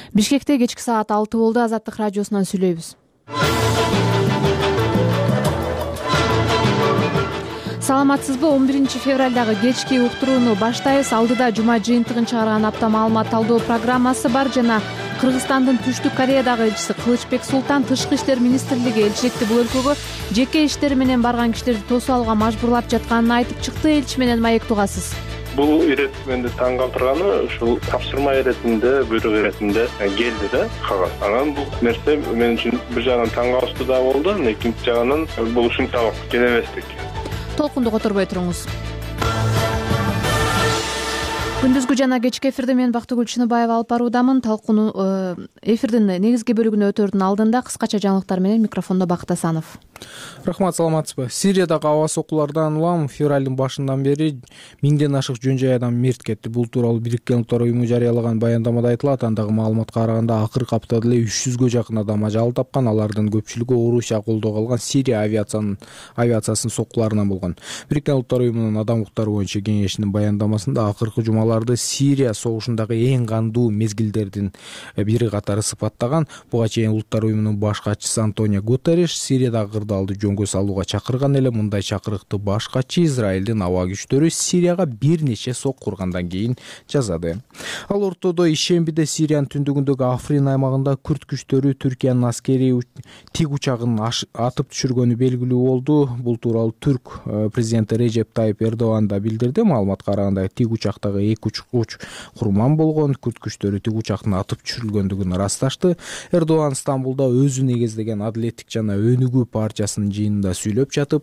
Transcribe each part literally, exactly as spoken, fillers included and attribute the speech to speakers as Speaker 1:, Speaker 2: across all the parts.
Speaker 1: Бишкекте кечки саат алты болду. Азаттык радиосунан сүйлөйбүз. Саламатсызбы? он биринчи февралдагы кечки уктурууну баштайбыз. Алдыда жума жыйынтыгын чыгарган апта маалымат талдоо программасы бар жана Кыргызстандын Түштүк Кореядагы элчиси Кылычбек Султан Тышкы иштер министрлиги элчиликти бул өлкөгө жеке иштери менен барган кишилерди тосуп алууга мажбурлап жатканын айтып чыкты. Элчи менен маек тугасыз.
Speaker 2: Бул ирет менде таң калтырганы ушул тапшырма иретинде, буйрук иретинде келди да кагаз. Анан бул нерсе мен үчүн бир жагынан таң калыштуу да болду, экинчи жагынан бул ушунчалык келебестик.
Speaker 1: Толкунду которбой туруңуз. Күндүзгү жана кечки эфирде мен Бактыгүл Чыныбаева алып баруудамын. Талкууну эфирдин негизги бөлүгүнө өтөрдүн алдында кыскача жаңылыктар менен микрофондо Бакыт Асанов.
Speaker 3: Рахмат, саламатсызбы? Сириядагы аба сокуулардан улам февралдын башынан бери миңден ашык жөн жай адам мерт кетти. Бул тууралуу Бириккен Улуттар уюму жарыялаган баяндамада айтылат. Андагы маалыматка караганда акыркы аптада эле үч жүзгө жакын адам ажал тапкан. Алардын көпчүлүгү Орусия колдоого алган Сирия авиациянын авиациясынын соккуларынан болгон. Бириккен Улуттар уюмунун адам укуктары боюнча кеңешинин баяндамасында акыркы жумаларды Сирия согушундагы эң кандуу мезгилдердин бири катары сыпаттаган. Буга чейин Улуттар уюмунун баш катчысы Антонио Гутерриш Сириядагы кырдаалды жөнгө салууга чакырган эле. Мындай чакырыкты баш катчы Израилдин аба күчтөрү Сирияга бир нече сок кургандан кийин жасады. Ал ортодо ишембиде Сириянын түндүгүндөгү Африн аймагында күрд күчтөрү Түркиянын аскери тик учагын атып түшүргөнү белгилүү болду. Бул тууралуу Түрк президенти Режеп Тайып Эрдоган да билдирди. Маалыматка караганда тик учактагы эки учкуч курман болгон. Күрд күчтөрү тик учактын атып түшүрүлгөндүгүн ырасташты. Эрдоган Стамбулда өзү негиздеген Адилеттик жана Өнүгүү партиясынын жыйынында сүйлөп жатып,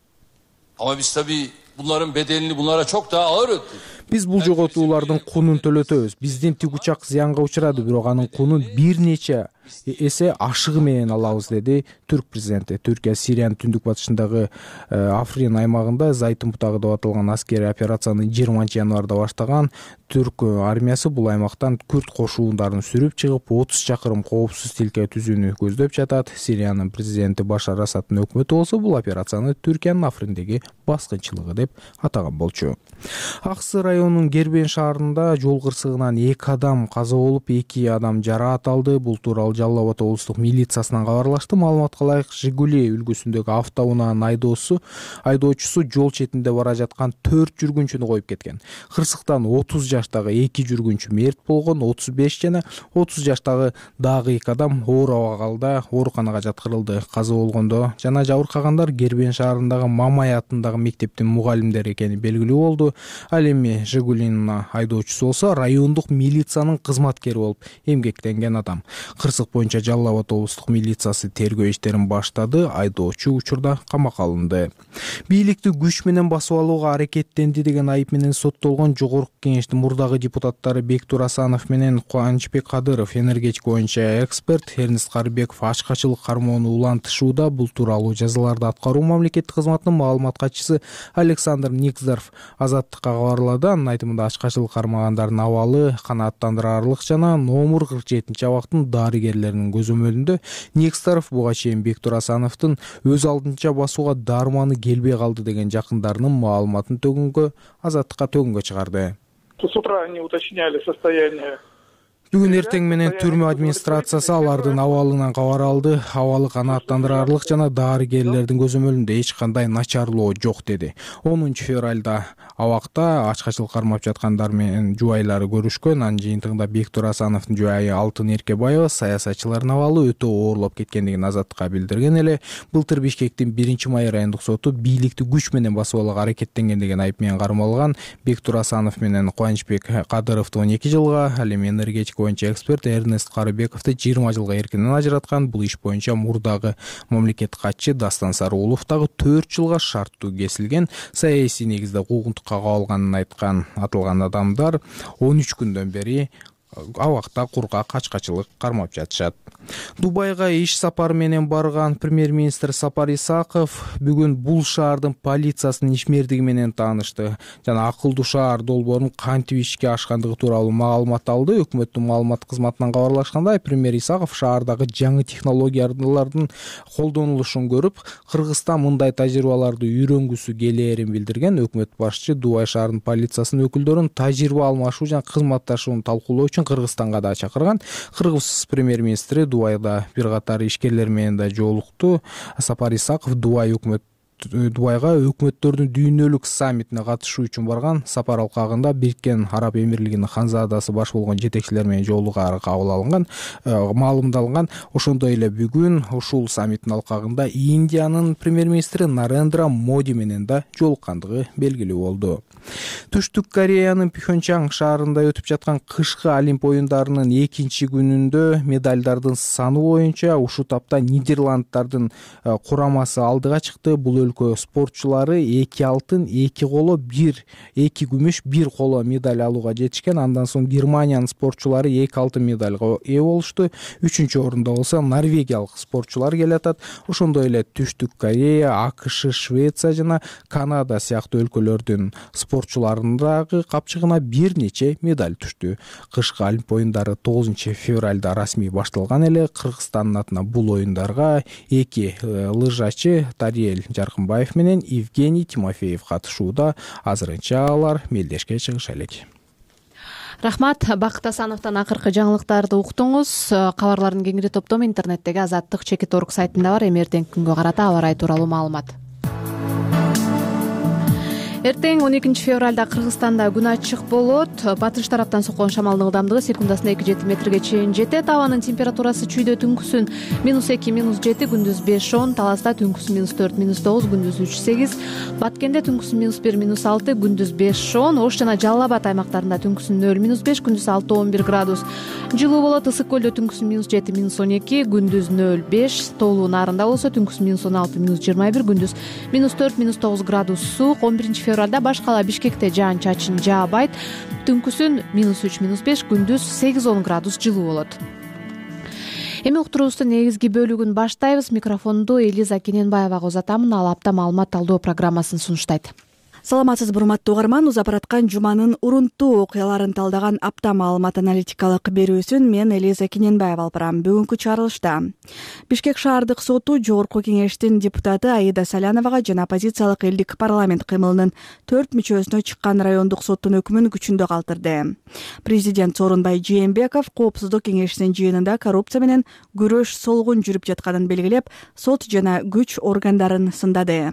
Speaker 4: ama biz tabii bunların bedelini bunlara çok daha ağır ödedik.
Speaker 3: Биз бул жоготуулардын кунун төлөтөбүз. Биздин тик учак зыянга учурады, бирок анын кунун бир нече эсе ашыгы менен алабыз, деди Түрк президенти. Түркия Сириянын түндүк батышындагы Африн аймагында Зайтун бутагы деп аталган аскерий операцияны жыйырманчы январда баштаган. Түрк армиясы бул аймактан күрд кошуундарын сүрүп чыгып, отуз чакырым коопсуз тилке түзүүнү көздөп жатат. Сириянын президенти Башар Асадтын өкмөтү болсо бул операцияны Түркиянын Африндеги баскынчылыгы деп атаган болчу. Аксы районунун Гербен шаарында жол кырсыгынан эки адам каза болуп, эки адам жараат алды. Бул тууралуу Жалал Абад облустук милициясынан кабарлашты. Маалыматка ылайык, Жигули үлгүсүндөгү автоунаанын айдоосу айдоочусу жол четинде бара жаткан төрт жүргүнчүнү коюп кеткен. Кырсыктан отуз жаштагы эки жүргүнчү мерт болгон, отуз беш жана отуз жаштагы дагы эки адам оор абалда ооруканага жаткырылды. Каза болгондо жана жабыркагандар Гербен шаарындагы Мамай атындагы мектептин мугалимдери экени белгилүү болду. Ал эми Жигулинин айдоочусу болсо райондук милициянын кызматкери болуп эмгектенген адам. Кырсык боюнча Жалал Абад облустук милициясы тергөө иштерин баштады. Айдоочу учурда камакка алынды. Бийликти күч менен басып алууга аракеттенди деген айып менен соттолгон Жогорку Кеңештин мурдагы депутаттары Бектур Асанов менен Кубанычбек Кадыров, энергетика боюнча эксперт Эрнест Карыбеков ачкачылык кармоону улантышууда. Бул тууралуу жазаларды аткаруу мамлекеттик кызматынын маалымат катчысы Александр Никзаров Азаттыкка кабарлады. Анын айтымында ачкачылык кармагандардын абалы канааттандырарлык жана номер кырк жетинчи абактын дарыгерлеринин көзөмөлүндө. Никзаров буга чейин Бектур Асановдун өз алдынча басууга дарманы келбей калды деген жакындарынын маалыматын төгөнгө Азаттыкка төгөнгө чыгарды.
Speaker 2: С утра они уточняли состояние.
Speaker 3: Бүгүн эртең менен түрмө администрациясы алардын абалынан кабар алды. Абалы канааттандырарлык жана дарыгерлердин көзөмөлүндө эч кандай начарлоо жок, деди. онунчу февралда абакта ачкачылык кармап жаткандар менен жубайлары көрүшкөн. Анын жыйынтыгында Бектур Асановдун жубайы Алтын Эркебаева саясатчылардын абалы өтө оорлоп кеткендигин Азаттыкка билдирген эле. Былтыр Бишкектин биринчи май райондук соту бийликти күч менен басып алууга аракеттенген деген айып менен кармалган. Бектур Асанов менен Кубанычбек Кадыровду он эки жылга, ал эми энергетика боюнча эксперт Эрнест Карыбековду жыйырма жылга эркинен ажыраткан. Бул иш боюнча мурдагы мамлекеттик катчы Дастан Сарыулов дагы төрт жылга шарттуу кесилген. Саясий негизде куугунтукка кабылганын айткан атылган адамдар он үч күндөн бери абакта кургак ачкачылык кармап жатышат. Дубайга иш сапары менен барган премьер-министр Сапар Исаков бүгүн бул шаардын полициясынын ишмердиги менен таанышты жана акылдуу шаар долбоорунун кантип ишке ашкандыгы тууралуу маалымат алды. Өкмөттүн маалымат кызматынан кабарлашкандай, премьер Исаков шаардагы жаңы технологиялардын колдонулушун көрүп, Кыргызстан мындай тажрыйбаларды үйрөнгүсү келээрин билдирген. Өкмөт башчы Дубай шаарынын полициясынын өкүлдөрүн тажрыйба алмашуу жана кызматташууну талкуулоо үчүн Кыргызстанга да чакырган. Кыргыз премьер-министри Дубайда бир катар ишкерлер менен да жолукту. Сапар Исаков Дубай өкмөт Дубайга өкмөттөрдүн дүйнөлүк саммитине катышуу үчүн барган. Сапар алкагында Бириккен Араб Эмирлигинин ханзадасы баш болгон жетекчилер менен жолугары кабыл алынган, маалымдалган. Ошондой эле бүгүн ушул саммиттин алкагында Индиянын премьер-министри Нарендра Моди менен да жолуккандыгы белгилүү болду. Түштүк Кореянын Пхенчан шаарында өтүп жаткан кышкы Олимп оюндарынын экинчи күнүндө медалдардын саны боюнча ушул тапта Нидерланддардын курамасы алдыга чыкты. Бул өлкө спортчулары эки алтын, эки коло, бир эки күмүш, бир коло медаль алууга жетишкен. Андан соң Германиянын спортчулары эки алтын медальга ээ болушту. Үчүнчү орунда болсо норвегиялык спортчулар келатат. Ошондой эле Түштүк Корея, АКШ, Швеция жана Канада сыяктуу өлкөлөрдүн спортчуларындагы капчыгына бир нече медаль түштү. Кышкы Олимп оюндары тогузунчу февралда расмий башталган эле. Кыргызстандын атына бул оюндарга эки лыжачы Тариел Жаркынбаев менен Евгений Тимофеев катышууда. Азырынча алар мелдешке чыгыша элек.
Speaker 1: Рахмат. Бакыт Асановдон акыркы жаңылыктарды уктуңуз. Кабарлардын кеңири топтому интернеттеги Азаттык чекит точка орг сайтында бар. Эми эртеңки күнгө карата аба ырайы тууралуу маалымат. Эртең он экинчи февралда Кыргызстанда күн ачык болот. Батыш тараптан соккон шамалдын ылдамдыгы секундасына эки жети метрге чейин жетет. Абанын температурасы чүйдө түнкүсүн минус эки, минус жети, күндүз беш он, Таласта түнкүсүн минус төрт, минус тогуз, күндүз үч сегиз, Баткенде түнкүсүн минус бир, минус алты, күндүз беш он, Ош жана Жалал Абад аймактарында түнкүсүн нөл, минус беш, күндүз алты он бир градус жылуу болот. Ысык көлдө түнкүсүн минус жети, минус он эки, күндүз нөл беш, Тоолуу Нарында болсо түнкүсүн минус он алты, минус жыйырма бир, күндүз минус төрт, минус тогуз градус суук. он биринчи февралда баш кала Бишкекте жаан чачын жаабайт. Түнкүсүн минус үч, минус беш, күндүз сегиз он градус жылуу болот. Эми уктуруубуздун негизги бөлүгүн баштайбыз. Микрофонду Элиза Кененбаевага узатамын. Ал апта маалымат талдоо программасын сунуштайт.
Speaker 5: Саламатсызбы, урматтуу угарман. Узап бараткан жуманын урунттуу окуяларын талдаган апта маалымат аналитикалык берүүсүн мен Элиза Кененбаева алып барам. Бүгүнкү чыгарылышта Бишкек шаардык соту жогорку кеңештин депутаты Аида Саляновага жана оппозициялык элдик парламент кыймылынын төрт мүчөсүнө чыккан райондук соттун өкүмүн күчүндө калтырды. Президент Сооронбай Жээнбеков Коопсуздук кеңешинин жыйынында коррупция менен күрөш солгун жүрүп жатканын белгилеп, сот жана күч органдарын сындады.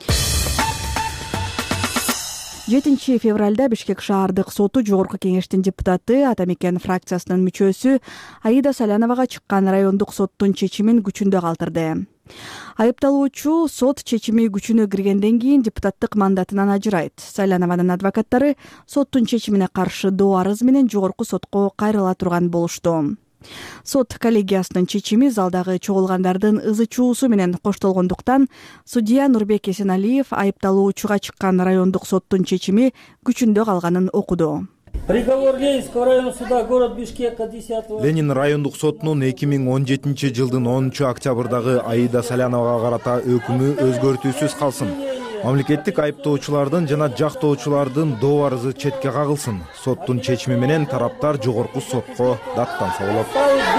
Speaker 5: жетинчи февралда Бишкек шаардык соту жогорку кеңештин депутаты, Ата Мекен фракциясынын мүчөсү Аида Саляновага чыккан райондук соттун чечимин күчүндө калтырды. Айыпталуучу сот чечими күчүнө киргенден кийин депутаттык мандатынан ажырайт. Салянованын адвокаттары соттун чечимине каршы доо арыз менен жогорку сотко кайрыла турган болушту. Сот коллегиясынын чечими залдагы чогулгандардын ызы чуусу менен коштолгондуктан судья Нурбек Эсеналиев айыпталуучуга чыккан райондук соттун чечими күчүндө калганын окуду.
Speaker 6: Приговор Ленинского районного суда город Бишкека десятого
Speaker 7: Ленин райондук сотунун эки миң он жетинчи жылдын онунчу октябрдагы Аида Саляновага карата өкүмү өзгөртүүсүз калсын. Мамлекеттик айыптоочулардын жана жактоочулардын доо арызы четке кагылсын. Соттун чечими менен тараптар жогорку сотко даттанса болот.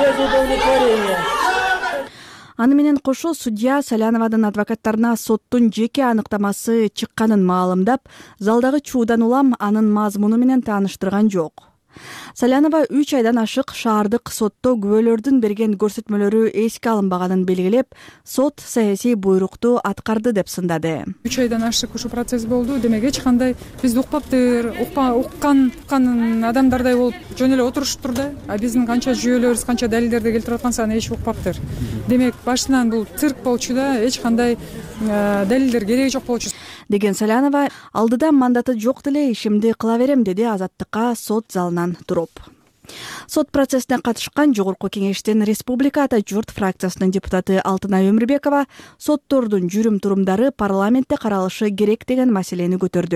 Speaker 5: Аны менен кошо судья Саляновадын адвокаттарына соттун жеке аныктамасы чыкканын маалымдап, залдагы чуудан улам анын мазмуну менен тааныштырган жок. Салянова үч айдан ашык шаардык сотто күбөлөрдүн берген көрсөтмөлөрү эске алынбаганын белгилеп, сот саясий буйрукту аткарды деп сындады.
Speaker 8: үч айдан ашык ушу процесс болду. Демек эч кандай бизди укпаптыр, уккан уккан адамдардай болуп жөн эле отурушуптур да. А биздин канча жүйөлөрүбүз, канча далилдерди келтирип аткан саны эч укпаптыр. Демек башынан бул цирк болчу да, эч кандай далилдер кереги жок болчу
Speaker 5: деген Салянова алдыда мандаты жок деле ишимди кыла берем деди Азаттыкка сот залынан туруп. Сот процессине катышкан жогорку кеңештин Республика Ата журт фракциясынын депутаты Алтынай Өмүрбекова соттордун жүрүм турумдары парламентте каралышы керек деген маселени көтөрдү.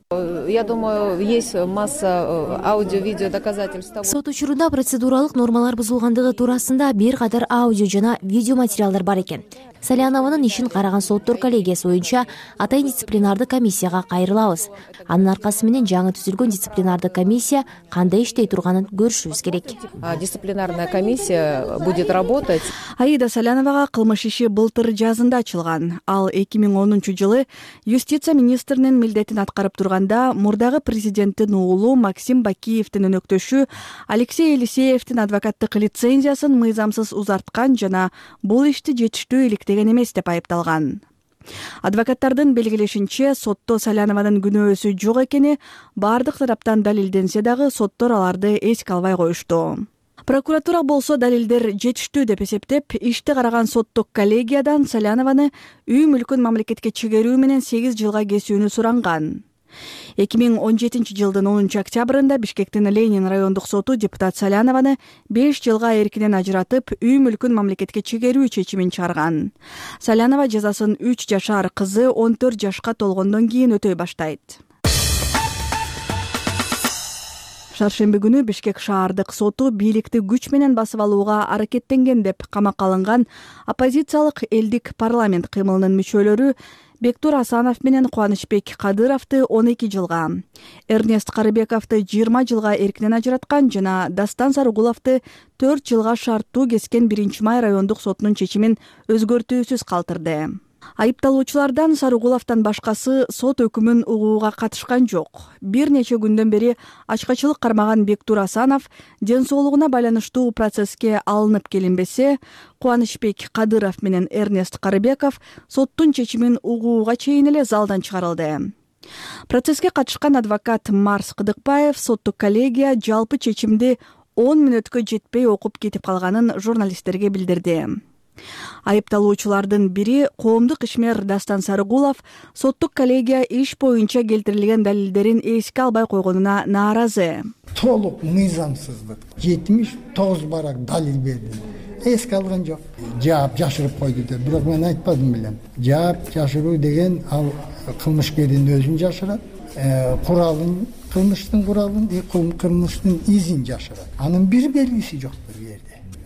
Speaker 9: Я думаю, есть масса аудио-видео доказательств.
Speaker 10: Сот учурунда процедуралык нормалар бузулгандыгы туурасында бир катар аудио жана видео материалдар бар экен. Салянованын ишин караган соттор коллегиясы боюнча атайын дисциплинардык комиссияга кайрылабыз. Анын аркасы менен жаңы түзүлгөн дисциплинардык комиссия кандай иштей турганын көрүшүбүз керек.
Speaker 9: Дисциплинарная комиссия будет работать.
Speaker 5: Аида Саляновага кылмыш иши былтыр жазында ачылган. Ал эки миң онунчу жылы юстиция министринин милдетин аткарып турганда мурдагы президенттин уулу Максим Бакиевдин өнөктөшү Алексей Елисеевдин адвокаттык лицензиясын мыйзамсыз узарткан жана бул ишти жетиштүү иликтеген эмес деп айыпталган. Адвокаттардын белгилешинче, сотто Салянованын күнөөсү жок экени бардык тараптан далилденсе дагы соттор аларды эске албай коюшту. Прокуратура болсо далилдер жетиштүү деп эсептеп, ишти караган соттук коллегиядан Салянованы үй мүлкүн мамлекетке чегерүү менен сегиз жылга кесүүнү суранган. эки миң он жетинчи жылдын онунчу октябрында Бишкектин Ленин райондук соту депутат Салянованы беш жылга эркинен ажыратып, үй мүлкүн мамлекетке чегерүү чечимин чыгарган. Салянова жазасын үч жашар кызы он төрт жашка толгондон кийин өтөй баштайт. Шаршемби күнү Бишкек шаардык соту бийликти күч менен басып алууга аракеттенген деп камакка алынган оппозициялык элдик парламент кыймылынын мүчөлөрү Бектур Асанов менен Кубанычбек Кадыровду он эки жылга, Эрнест Карыбековду жыйырма жылга эркинен ажыраткан жана Дастан Сарыгуловду төрт жылга шарттуу кескен биринчи май райондук сотунун чечимин өзгөртүүсүз калтырды. Айыпталуучулардан Сарыгуловдон башкасы сот өкүмүн угууга катышкан жок. Бир нече күндөн бери ачкачылык кармаган Бектур Асанов ден соолугуна байланыштуу процесске алынып келинбесе, Кубанычбек Кадыров менен Эрнест Карыбеков соттун чечимин угууга чейин эле залдан чыгарылды. Процесске катышкан адвокат Марс Кыдыкбаев соттук коллегия жалпы чечимди он мүнөткө жетпей окуп кетип калганын журналисттерге билдирди. Айыпталуучулардын бири коомдук ишмер Дастан Сарыгулов соттук коллегия иш боюнча келтирилген далилдерин эске албай койгонуна нааразы.
Speaker 11: Толук мыйзамсыздык. жетимиш тогуз барак далил берди. Эске алган жок. Жаап жашырып койду деп, бирок мен айтпадым белем. Жаап жашыруу деген ал кылмышкердин өзүн жашырат, куралын, кылмыштын куралын, кылмыштын изин жашырат. Анын бир белгиси жок бул жерде.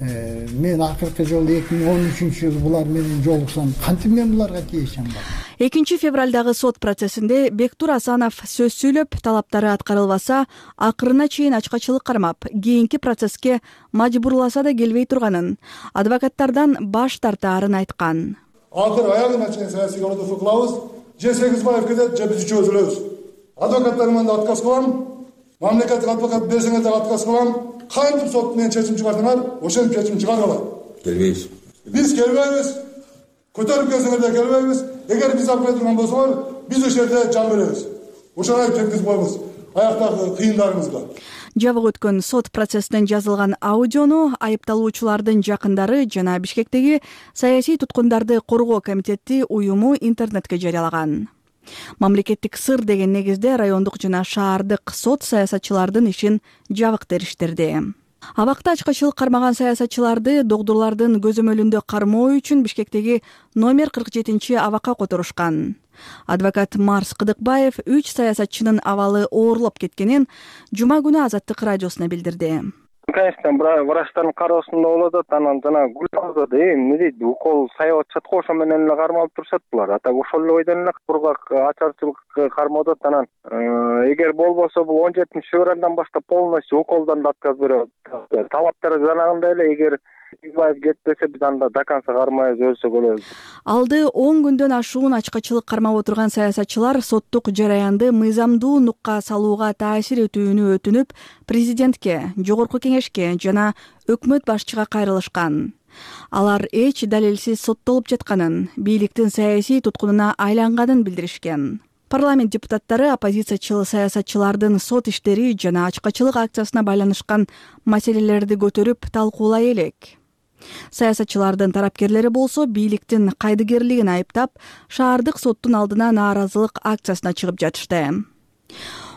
Speaker 11: Мен акыркы жолу эки миң он үчүнчү жылы булар менен жолуксам, кантип мен буларга тийишем бар.
Speaker 5: экинчи февралдагы сот процессинде Бектур Асанов сөз сүйлөп, талаптары аткарылбаса, акырына чейин ачкачылык кармап, кийинки процесске мажбурласа да келбей турганын, адвокаттардан баш тартаарын айткан.
Speaker 12: Акыр аягына чейин саясий колдоо кылабыз, же Сегизбаев кетет, же биз үчөөбүз өлөбүз. Адвокаттарыман да отказ кылам, мамлекеттик адвокат берсеңер да отказ кылам. Кантип сот менен чечим чыгардыңар, ошентип чечим чыгаргыла. Келбейбиз. Биз келбейбиз. Көтөрүп келсеңер да келбейбиз. Эгер биз алып кетирген болсоңор, биз ошол жерде жан беребиз. Ошону айтып жеткизип коебуз. Аяктагы кыйындарыбызга.
Speaker 5: Жабык өткөн сот процессинен жазылган аудиону айыпталуучулардын жакындары жана Бишкектеги саясий туткундарды коргоо комитети уюму интернетке жарыялаган. Мамлекеттик сыр деген негизде райондук жана шаардык сот саясатчылардын ишин жабык дериштирди. Абакта ачкачылык кармаган саясатчыларды догдурлардын көзөмөлүндө кармоо үчүн Бишкектеги номер кырк жетинчи абакка которушкан. Адвокат Марс Кыдыкбаев үч саясатчынын абалы оорлоп кеткенин жума күнү Азаттык радиосуна билдирди.
Speaker 2: Конечно, врачтардын кароосунда болот, анан жана гүлдө эми эмне дейт, укол саябат чатко ошо менен эле кармалып турушат булар. Ата ошол эле бойдон эле кургак ачарчылык кармоодот, анан эгер болбосо бул он жетинчи февралдан баштап полностью уколдон да отказ берет. Талаптары жанагындай эле, эгер Сегизбаев кетпесе биз анда до конца кармайбыз, өлсөк өлөбүз.
Speaker 5: Алды он күндөн ашуун ачкачылык кармап отурган саясатчылар соттук жараянды мыйзамдуу нукка салууга таасир этүүнү өтүнүп, президентке, жогорку кеңешке жана өкмөт башчыга кайрылышкан. Алар эч далилсиз соттолуп жатканын, бийликтин саясий туткунуна айланганын билдиришкен. Парламент депутаттары оппозициячыл саясатчылардын сот иштери жана ачкачылык акциясына байланышкан маселелерди көтөрүп талкуулай элек. Саясатчылардын тарапкерлери болсо бийликтин кайдыгерлигин айыптап, шаардык соттун алдына нааразылык акциясына чыгып жатышты.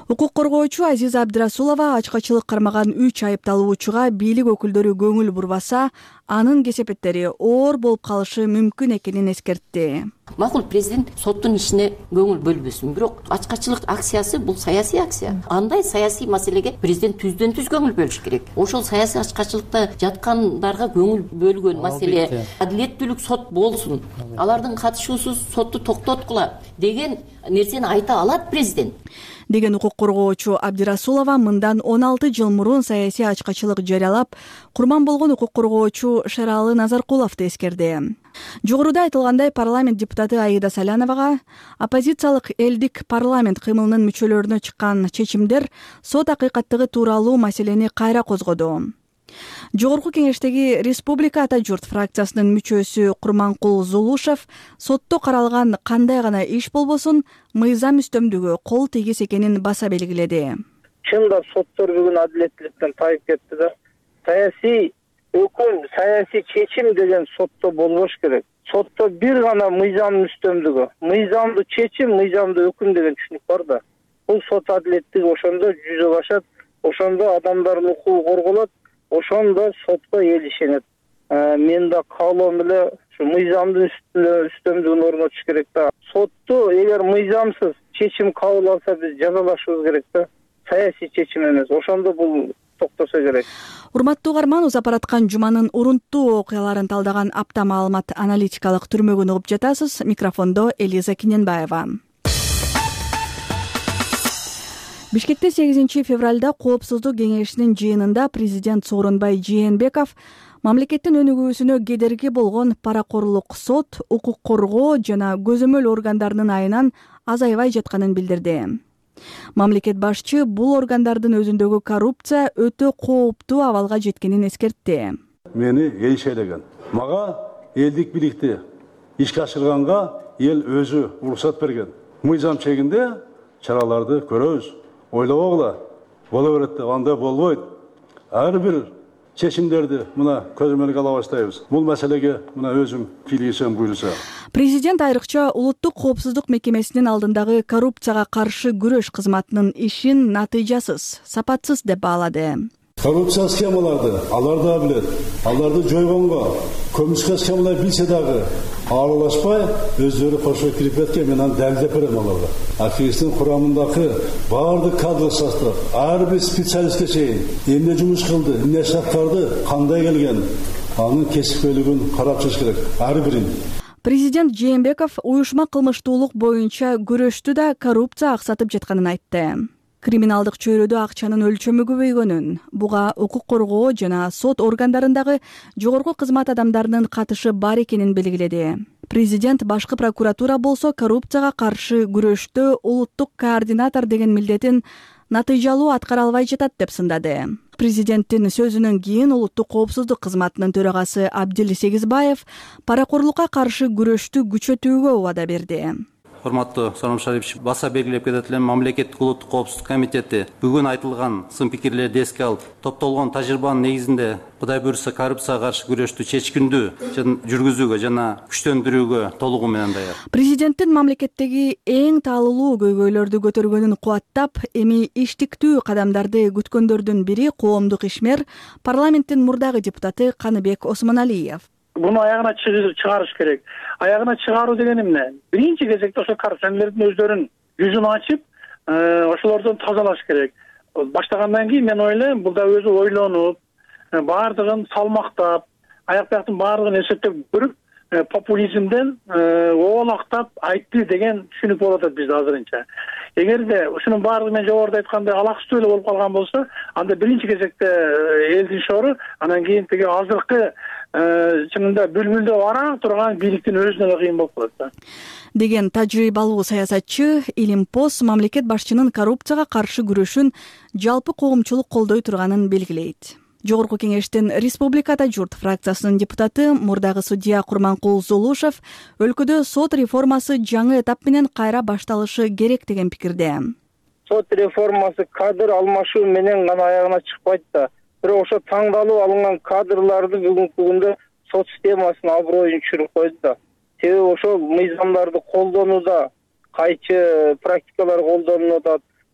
Speaker 5: Укук коргоочу Азиза Абдрасулова ачкачылык кармаган үч айыпталуучуга бийлик өкүлдөрү көңүл бурбаса, анын кесепеттери оор болуп калышы мүмкүн экенин эскертти.
Speaker 13: Макул президент соттун ишине көңүл бөлбөсүн, бирок ачкачылык акциясы бул саясий акция. Андай саясий маселеге президент түздөн түз көңүл бөлүш керек. Ошол саясий ачкачылыкта жаткандарга көңүл бөлгөн маселе адилеттүүлүк сот болсун. Алардын катышуусуз сотту токтоткула деген нерсени айта алат президент.
Speaker 5: Деген укук коргоочу Абдрасулова мындан он алты жыл мурун саясий ачкачылык жарыялап, курман болгон укук коргоочу Шералы Назаркуловду эскерди. Жогоруда айтылгандай, парламент депутаты Аида Саляновага оппозициялык элдик парламент кымылынын мүчөлөрүнө чыккан чечимдер сот акыйкаттыгы тууралуу маселени кайра козгоду. Жогорку кеңештеги Республика Ата журт фракциясынын мүчөсү Курманкул Зулушев сотто каралган кандай гана иш болбосун мыйзам үстөмдүгү кол тийгис экенин баса белгиледи.
Speaker 14: Чындап соттор бүгүн адилеттүүлүктөн тайып кетти да. Саясий өкүм, саясий чечим деген сотто болбош керек. Сотто бир гана мыйзам үстөмдүгү, мыйзамдуу чечим, мыйзамдуу өкүм деген түшүнүк бар да. Бул сот адилеттиги ошондо жүзөгө ашат, ошондо адамдардын укугу корголот. Ошондо сотко эл ишенет. Мен да каалоом эле ушу мыйзамдын үстөмдүгүн орнотуш керек да. Сотту эгер мыйзамсыз чечим кабыл алса биз жазалашыбыз керек да. Саясий чечим эмес. Ошондо бул токтосо керек.
Speaker 5: Урматтуу угарман, Уз аппараткан жуманын урунттуу окуяларын талдаган апта маалымат аналитикалык түрмөгүн угуп жатасыз. Микрофондо Элиза Киненбаева. Бишкекте сегизинчи февралда Коопсуздук кеңешинин жыйынында президент Сооронбай Жээнбеков мамлекеттин өнүгүүсүнө кедерги болгон паракорлук сот, укук коргоо жана көзөмөл органдарынын айынан азайбай жатканын билдирди. Мамлекет башчы бул органдардын өзүндөгү коррупция өтө кооптуу абалга жеткенин эскертти.
Speaker 15: Мени эл шейлеген. Мага элдик бийликти ишке ашырганга эл өзү уруксат берген. Мыйзам чегинде чараларды көрөбүз. Ойлогула, боло берет деп, анда болбойт. Ар бир чечимдерди мына көзөмөлгө ала баштайбыз. Бул маселеге мына өзүм кийлигисем буйруса.
Speaker 5: Президент айрыкча улуттук коопсуздук мекемесинин алдындагы коррупцияга каршы күрөш кызматынын ишин натыйжасыз, сапатсыз деп баалады.
Speaker 15: Коррупция схемаларды алар да билет. Аларды жойгонго көмүскө схемалар билсе дагы аралашпай өздөрү кошо кирип кеткен, мен аны далилдеп берем аларга. Активисттин курамындагы баардык кадр состав, ар бир специалистке чейин эмне жумуш кылды, эмне шарттарды кандай келген, анын кесипкөйлүгүн карап чыгыш керек, ар бирин.
Speaker 5: Президент Жээнбеков уюшма кылмыштуулук боюнча күрөштү да коррупция аксатып жатканын айтты. Криминалдык чөйрөдө акчанын өлчөмү көбөйгөнүн, буга укук коргоо жана сот органдарындагы жогорку кызмат адамдарынын катышы бар экенин белгиледи. Президент башкы прокуратура болсо коррупцияга каршы күрөштө улуттук координатор деген милдетин натыйжалуу аткара албай жатат деп сындады. Президенттин сөзүнөн кийин улуттук коопсуздук кызматынын төрагасы Абдил Сегизбаев паракорлукка каршы күрөштү күчөтүүгө убада берди.
Speaker 16: Урматтуу Сооронбай Шарипович, баса белгилеп кетет элем, мамлекеттик улуттук коопсуздук комитети бүгүн айтылган сын пикирлерди эске алып, топтолгон тажрыйбанын негизинде Кудай буйрса коррупцияга каршы күрөштү чечкиндүү жүргүзүүгө жана күчтөндүрүүгө толугу менен даяр.
Speaker 5: Президенттин мамлекеттеги эң таалуу көйгөйлөрдү көтөргөнүн кубаттап, эми иштиктүү кадамдарды күткөндөрдүн бири коомдук ишмер, парламенттин мурдагы депутаты Каныбек Осмоналиев.
Speaker 17: Буну аягына чыгарыш керек. Аягына чыгаруу деген эмне? Биринчи кезекте ошо коррупционерлердин өздөрүн жүзүн ачып, ошолордон тазалаш керек. Баштагандан кийин мен ойлойм, бул да өзү ойлонуп, баардыгын салмактап, аяк бияктын баардыгын эсептеп көрүп, популизмден оолактап айтты деген түшүнүк болуп атат бизде азырынча. Эгерде ушунун баардыгы мен жогоруда айткандай алаксыз эле болуп калган болсо, анда биринчи кезекте элдин шору, анан кийин тиги азыркы чынында бүлбүлдөп ара турган бийликтин өзүнө да кыйын болуп калат да.
Speaker 5: Деген тажрыйбалуу саясатчы Илимпос мамлекет башчынын коррупцияга каршы күрөшүн жалпы коомчулук колдой турганын белгилейт. Жогорку кеңештин Республика Ата журт фракциясынын депутаты, мурдагы судья Курманкул Зулушев өлкөдө сот реформасы жаңы этап менен кайра башталышы керек деген пикирде.
Speaker 14: Сот реформасы кадр алмашуу менен гана аягына чыкпайт да. Бирок ошо таңдалуу алынган кадрларды бүгүнкү күндө сот системасынын аброюн түшүрүп койду да. Себеби ошол мыйзамдарды колдонууда, кайчы практикалар колдонууда,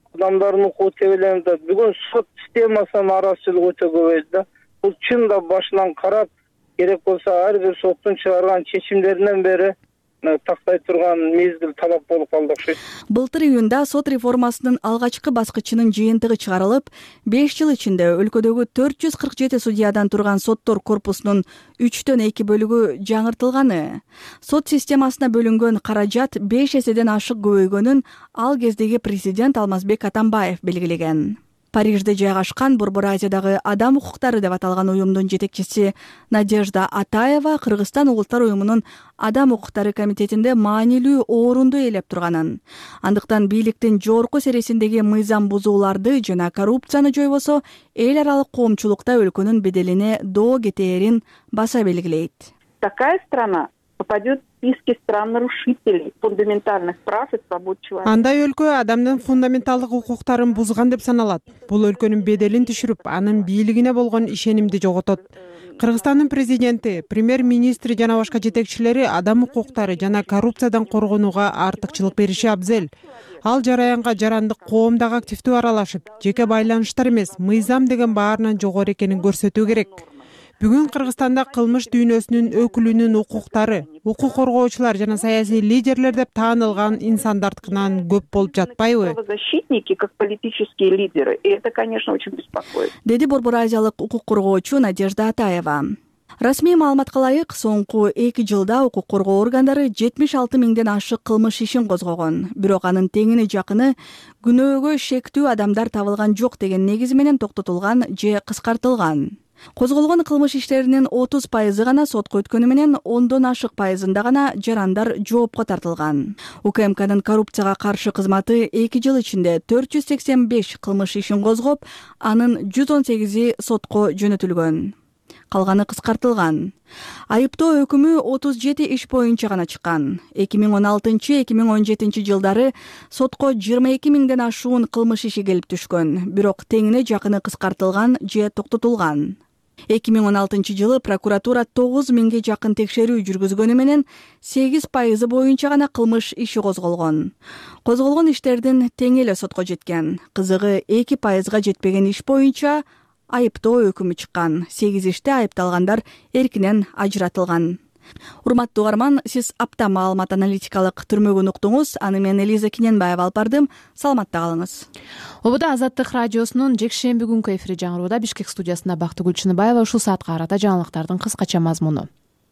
Speaker 14: адамдардын укугу тебеленип атат. Бүгүн сот системасынын аракчылыгы өтө көбөйдү да. Бул чын да башынан карап, керек болсо ар бир соттун чыгарган чечимдеринен бери тактай турган мезгил талап болуп калды окшойт.
Speaker 5: Былтыр июнда сот реформасынын алгачкы баскычынын жыйынтыгы чыгарылып, беш жыл ичинде өлкөдөгү төрт жүз кырк жети судьядан турган соттор корпусунун үчтөн эки бөлүгү жаңыртылганы, сот системасына бөлүнгөн каражат беш эседен ашык көбөйгөнүн ал кездеги президент Алмазбек Атамбаев белгилеген. Парижде жайгашкан Борбор Азиядагы адам укуктары деп аталган уюмдун жетекчиси Надежда Атаева Кыргызстан Улуттар уюмунун адам укуктары комитетинде маанилүү орунду ээлеп турганын, андыктан бийликтин жогорку сересиндеги мыйзам бузууларды жана коррупцияны жойбосо эл аралык коомчулукта өлкөнүн беделине доо кетээрин баса белгилейт.
Speaker 18: Такая страна попадет в списки стран нарушителей фундаментальных прав и свобод человека.
Speaker 19: Андай өлкө адамдын фундаменталдык укуктарын бузган деп саналат. Бул өлкөнүн беделин түшүрүп, анын бийлигине болгон ишенимди жоготот. Кыргызстандын президенти, премьер-министри жана башка жетекчилери адам укуктары жана коррупциядан коргонууга артыкчылык бериши абзел. Ал жараянга жарандык коом дагы активдүү аралашып, жеке байланыштар эмес, мыйзам деген баарынан жогору экенин көрсөтүү керек. Бүгүн Кыргызстанда кылмыш дүйнөсүнүн өкүлүнүн укуктары, укук коргоочулар жана саясий лидерлер деп таанылган инсандардыкынан көп болуп жатпайбы?
Speaker 18: Защитники как политические лидеры, и это, конечно, очень беспокоит.
Speaker 5: Деди Борбор Азиялык укук коргоочу Надежда Атаева. Расмий маалыматка ылайык, соңку эки жылда укук коргоо органдары жетимиш алты миңден ашык кылмыш ишин козгогон. Бирок анын теңини жакыны күнөөгө шектүү адамдар табылган жок деген негиз менен токтотулган же кыскартылган. Козголгон кылмыш иштеринин отуз пайызы гана сотко өткөнү менен ондон ашык пайызында гана жарандар жоопко тартылган. УКМКнын коррупцияга каршы кызматы эки жыл ичинде төрт жүз сексен беш кылмыш ишин козгоп, анын жүз он сегизи сотко жөнөтүлгөн. Калганы кыскартылган. Айыптоо өкүмү отуз жети иш боюнча гана чыккан. эки миң он алтынчы — эки миң он жетинчи жылдары сотко жыйырма эки миңден ашуун кылмыш иши келип түшкөн, бирок теңине жакыны кыскартылган же токтотулган. эки миң он алтынчы жылы прокуратура тогуз миңге жакын текшерүү жүргүзгөнү менен сегиз пайызы боюнча гана кылмыш иши козголгон. Козголгон иштердин тең эле сотко жеткен. Кызыгы эки пайызга жетпеген иш боюнча айыптоо өкүмү чыккан. сегиз иште айыпталгандар эркинен ажыратылган. Урматтуу угарман, сиз апта маалымат аналитикалык түрмөгүн уктуңуз. Аны мен Элиза Киненбаева алып бардым. Саламатта калыңыз.
Speaker 1: Обуда Азаттык радиосунун жекшемби күнкү эфири жаңырууда. Бишкек студиясында Бактыгүл Чыныбаева. Ушул саатка карата жаңылыктардын кыскача мазмуну.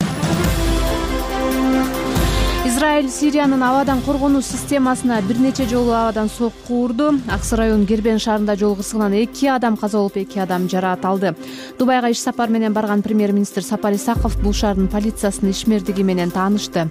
Speaker 1: Израиль Сириянын абадан коргонуу системасына бир нече жолу абадан сокку урду. Аксы район Гербен шаарында жол кырсыгынан эки адам каза болуп, эки адам жараат алды. Дубайга иш сапар менен барган премьер-министр Сапар Исаков бул шаардын полициясынын ишмердиги менен таанышты.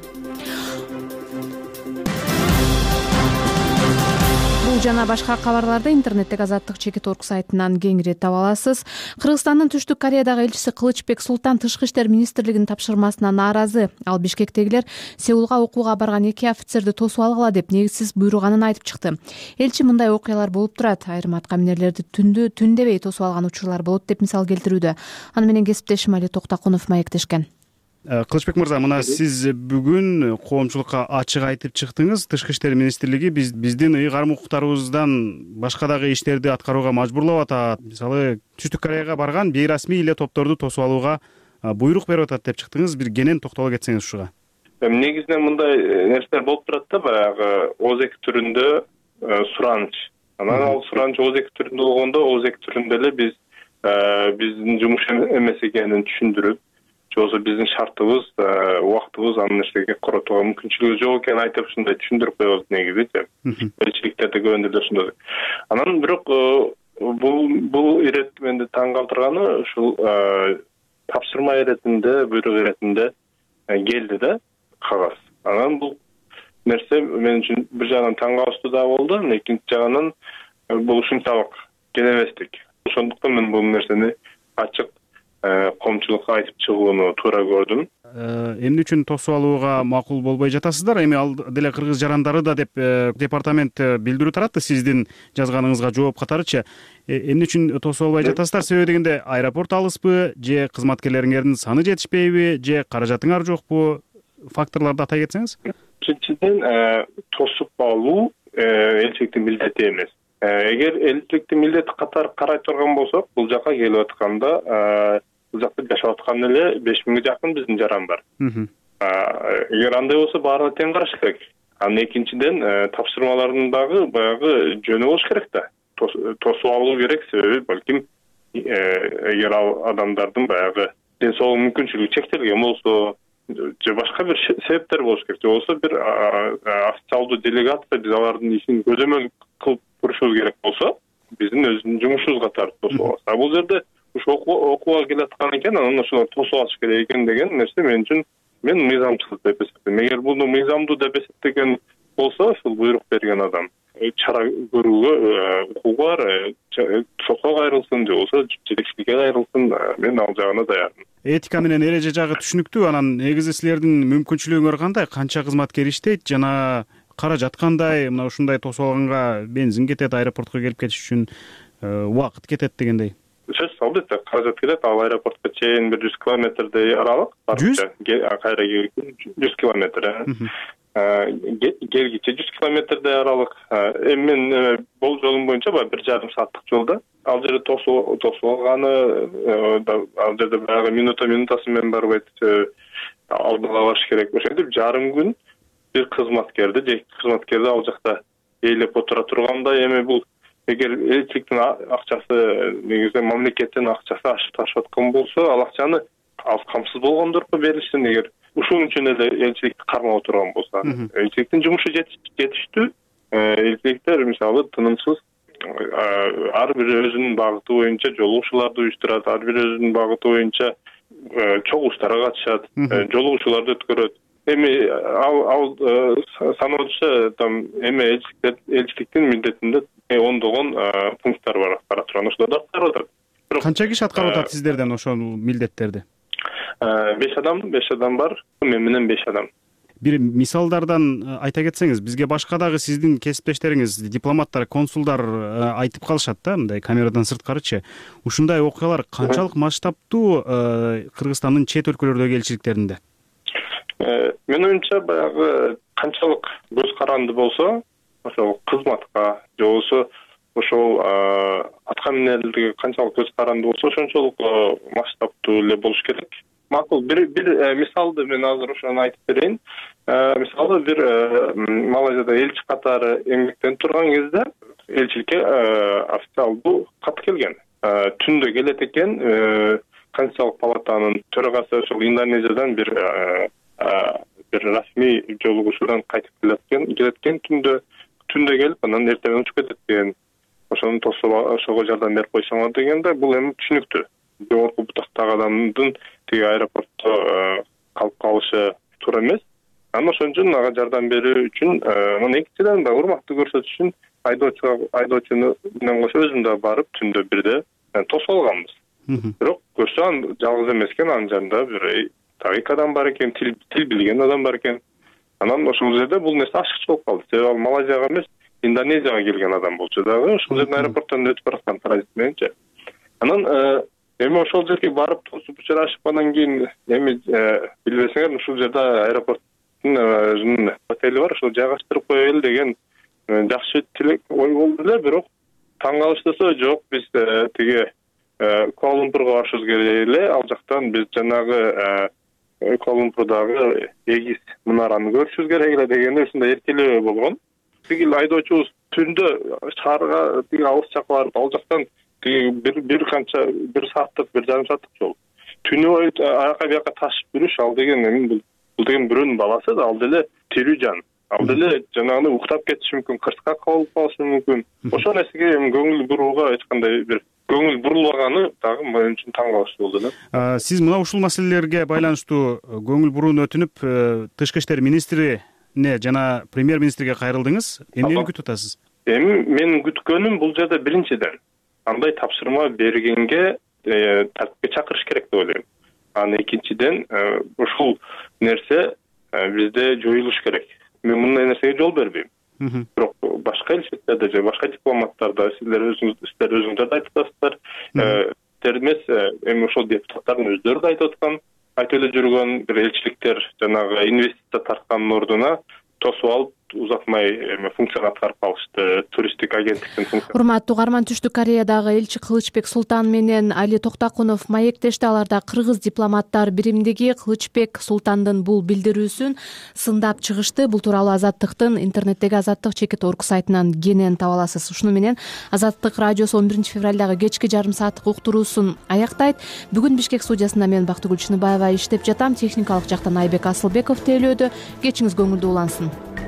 Speaker 1: Жана башка кабарларды интернеттеги Азаттык чекит точка орг сайтынан кеңири таба аласыз. Кыргызстандын Түштүк Кореядагы элчиси Кылычбек Султан Тышкы иштер министрлигинин тапшырмасына нааразы. Ал Бишкектегилер Сеулга окууга барган эки офицерди тосуп алгыла деп негизсиз буйруганын айтып чыкты. Элчи мындай окуялар болуп турат, айрым аткаминерлерди түндү түн дебей тосуп алган учурлар болот деп мисал келтирүүдө. Аны менен кесиптешим Али Токтакунов маектешкен.
Speaker 20: Кылычбек мырза, мына сиз бүгүн коомчулукка ачык айтып чыктыңыз. Тышкы иштер министрлиги биз биздин ыйгарым укуктарыбыздан башка дагы иштерди аткарууга мажбурлап атат. Мисалы, Түштүк Кореяга барган бейрасмий эле топторду тосуп алууга буйрук берип атат деп чыктыңыз. Бир кенен токтоло кетсеңиз ушуга.
Speaker 2: Негизинен мындай нерселер болуп турат да, баягы ооз эки түрүндө сураныч. Анан ал сураныч ооз эки түрүндө болгондо, ооз эки түрүндө эле биз биздин жумуш эмес экенин түшүндүрүп, жолсо биздин шартыбыз, убактыбыз аны нерсеге коротууга мүмкүнчүлүгү жок экенин айтып, ушундай түшүндүрүп коебуз негизичи. Элчиликтерде көбүндө эле ошондой. Анан бирок бул бул ирет менди таң калтырганы ушул тапшырма иретинде, буйрук иретинде келди да кагаз. Анан бул нерсе мен үчүн бир жагынан таң калыштуу да болду, экинчи жагынан бул ушунчалык кенебестик. Ошондуктан мен бул нерсени ачык коомчулукка айтып чыгууну туура көрдүм.
Speaker 20: Эмне үчүн тосуп алууга макул болбой жатасыздар? Эми ал деле кыргыз жарандары да деп департамент билдирүү таратты сиздин жазганыңызга жооп катарычы. Эмне үчүн тосуп албай жатасыздар? Себеби дегенде аэропорт алыспы, же кызматкерлериңердин саны жетишпейби, же каражатыңар жокпу? Факторлорду атай кетсеңиз.
Speaker 2: Биринчиден, тосуп алуу элчиликтин милдети эмес. эгер элчиликти милдет катары карай турган болсок, бул жака келип атканда бул жакта жашап аткан эле беш миңге жакын биздин жаран бар. Эгер андай болсо баарына тең караш керек. Анан экинчиден тапшырмалардын дагы баягы жөнү болуш керек да. Тосуп алуу керек, себеби балким эгер ал адамдардын баягы ден соолук мүмкүнчүлүгү чектелген болсо же башка бир себептер болуш керек, же болбосо бир официалдуу делегация биз алардын ишин көзөмөл кылып турушубуз керек болсо, биздин өзүбүздүн жумушубуз катары тосуп алабыз. А бул жерде ушу окууга келаткан экен, анан ошолор тосуп алыш керек экен деген нерсе мен үчүн мен мыйзамсыз деп эсептейм. Эгер буну мыйзамдуу деп эсептеген болсо, ушул буйрук берген адам чара көрүүгө укугу бар, сотко кайрылсын же болбосо жетекчиликке кайрылсын, мен ал жагына даярмын.
Speaker 20: Этика менен эреже жагы түшүнүктүү. Анан негизи силердин мүмкүнчүлүгүңөр кандай? Канча кызматкер иштейт жана каражат кандай? Мына ушундай тосуп алганга бензин кетет, аэропортко келип кетиш үчүн убакыт кетет дегендей.
Speaker 2: Сөзсүз албетте каражат кетет. Ал аэропортко чейин бир жүз километрдей аралык.
Speaker 20: жүз?
Speaker 2: Кайра жүз километр. Келгиче жүз километрдей аралык. Эми мен болжолум боюнча бир жарым сааттык жолда. Ал жерде тосуп алганы, ал жерде баягы минута минутасы менен барбайт, алдыга барыш керек. Ошентип жарым күн бир кызматкерди, жеке кызматкерди ал жакта ээлеп отура турганда, эми бул эгер элчиликтин акчасы, негизи мамлекеттин акчасы ашып ташып аткан болсо, ал акчаны ал камсыз болгондорго берилсин. Эгер ушун үчүн эле элчиликти кармап отурган болсо, элчиликтин жумушу жетиштүү. Элчиликтер мисалы тынымсыз ар бир өзүнүн багыты боюнча жолугушууларды уюштурат, ар бир өзүнүн багыты боюнча чогулуштарга катышат, жолугушууларды өткөрөт. Эми ал саноочу там эми элчиликтин милдетинде ондогон пункттар бар аткара турган, ошолорду аткарып атат.
Speaker 20: Канча киши аткарып атат сиздерден ошол милдеттерди?
Speaker 2: беш адам, беш адам бар. Мен менен беш адам.
Speaker 20: Бир мисалдардан айта кетсеңиз, бизге башка дагы сиздин кесиптештериңиз, дипломаттар, консулдар айтып калышат да, мындай камерадан сырткарычы. Ушундай окуялар канчалык масштабтуу Кыргызстандын чет өлкөлөрдөгү элчиликтеринде?
Speaker 2: Менин оюмча баягы канчалык көз каранды болсо, ошол кызматка же болбосо ошол атка минерлерге канчалык көз каранды болсо, ошончолук масштабтуу эле болуш керек. Макул бир бир мисалды мен азыр ошону айтып берейин. Мисалы бир Малайзияда элчи катары эмгектенип турган кезде элчиликке официалдуу кат келген. Түндө келет экен, Конституциялык палатанын төрагасы ошол Индонезиядан бир бир расмий жолугушуудан кайтып келеткен, келеткен түндө түндө келип, анан эртең учуп кетет экен. Ошону тосуп ошого жардам берип койсоңор дегенде, бул эми түшүнүктүү. Жогорку бутактагы адамдын тиги аэропортто калып калышы туура эмес. Анан ошон үчүн ага жардам берүү үчүн, анан экинчиден да урматтуу көрсөтүш үчүн айдоочуга айдоочуну менен кошо өзүм да барып түндө бирде тосуп алганбыз. Бирок көрсө ан жалгыз эмес экен, анын жанында бир эки адам бар экен, тил тил билген адам бар экен. Анан ошол жерде бул нерсе ачыкчы болуп калды. Себеби ал Малайзияга эмес, Индонезияга келген адам болчу дагы, ошол жерден аэропорттон өтүп бараткан транзит мененчи. Анан эми ошол жерге барып тосуп учурашып, анан кийин эми билбесеңер, ушул жерде аэропорттун өзүнүн отели бар, ошол жайгаштырып коелу деген жакшы тилек ой болду эле, бирок таң калыштырса жок, биз тиги Куала-Лумпурга барышыбыз керек эле, ал жактан биз жанагы Куала-Лумпурдагы эгиз мунараны көрүшүбүз керек эле дегенде ушундай эркелөө болгон. Тиги айдоочубуз түндө шаарга тиги алыс жакка барып, ал жактан тиги бир бир канча бир сааттык, бир жарым сааттык жол. Түнү бою аяка бияка ташып жүрүш, ал деген эми бул бул деген бирөөнүн баласы да, ал деле тирүү жан. Ал деле жанагы уктап кетиши мүмкүн, кырсыкка кабылып калышы мүмкүн. Ошол нерсеге эми көңүл бурууга эч кандай бир көңүл бурулбаганы дагы мен үчүн таң калыштуу болду эле.
Speaker 20: Сиз мына ушул маселелерге байланыштуу көңүл бурууну өтүнүп, Тышкы иштер министрине жана премьер-министрге кайрылдыңыз. Эмнени күтүп атасыз?
Speaker 2: Эми менин күткөнүм бул жерде биринчиден андай тапшырма бергенге тартипке чакырыш керек деп ойлойм. Анан экинчиден ушул нерсе бизде жоюлуш керек. Мен мындай нерсеге жол бербейм. Бирок башка элчиликтерде же башка дипломаттарда силер өзүңүз силер өзүңүздөр да айтып атасыздар. Силер эмес, эми ошол депутаттардын өздөрү да айтып аткан, айтып эле жүргөн бир элчиликтер жанагы инвестиция тарткандын ордуна тосуп алып узатмай эме функцияны аткарып калышты. Туристтик агенттиктин функциясы.
Speaker 1: Урматтуу угарман, Түштүк Кореядагы элчи Кылычбек Султан менен Али Токтокунов маектешти. Аларда кыргыз дипломаттар биримдиги Кылычбек Султандын бул билдирүүсүн сындап чыгышты. Бул тууралуу Азаттыктын интернеттеги Азаттык чекит орг сайтынан кенен таба аласыз. Ушуну менен Азаттык радиосу он биринчи февралдагы кечки жарым сааттык уктуруусун аяктайт. Бүгүн Бишкек студиясында мен Бактыгүл Чыныбаева иштеп жатам. Техникалык жактан Айбек Асылбеков тейлөөдө. Кечиңиз көңүлдүү улансын.